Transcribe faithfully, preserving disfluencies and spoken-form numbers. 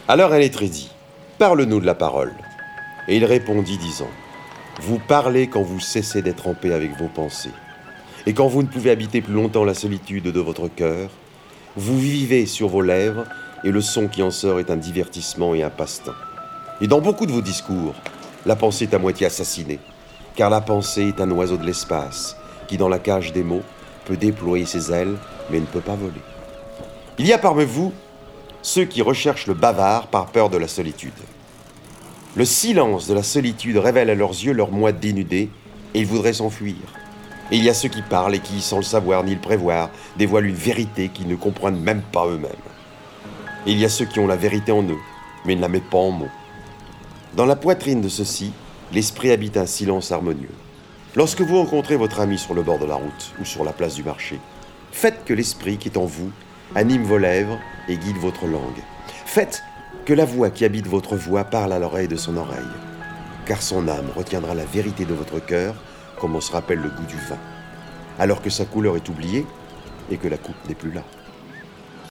Alors un lettré dit « Parle-nous de la parole ». Et il répondit disant « Vous parlez quand vous cessez d'être en paix avec vos pensées. Et quand vous ne pouvez habiter plus longtemps la solitude de votre cœur, vous vivez sur vos lèvres et le son qui en sort est un divertissement et un passe-temps. Et dans beaucoup de vos discours, la pensée est à moitié assassinée, car la pensée est un oiseau de l'espace qui, dans la cage des mots, peut déployer ses ailes, mais ne peut pas voler. Il y a parmi vous ceux qui recherchent le bavard par peur de la solitude. Le silence de la solitude révèle à leurs yeux leur moi dénudé et ils voudraient s'enfuir. Et il y a ceux qui parlent et qui, sans le savoir ni le prévoir, dévoilent une vérité qu'ils ne comprennent même pas eux-mêmes. Et il y a ceux qui ont la vérité en eux, mais ne la mettent pas en mots. Dans la poitrine de ceux-ci, l'esprit habite un silence harmonieux. Lorsque vous rencontrez votre ami sur le bord de la route ou sur la place du marché, faites que l'esprit qui est en vous anime vos lèvres et guide votre langue. Faites que la voix qui habite votre voix parle à l'oreille de son oreille, car son âme retiendra la vérité de votre cœur comme on se rappelle le goût du vin, alors que sa couleur est oubliée et que la coupe n'est plus là.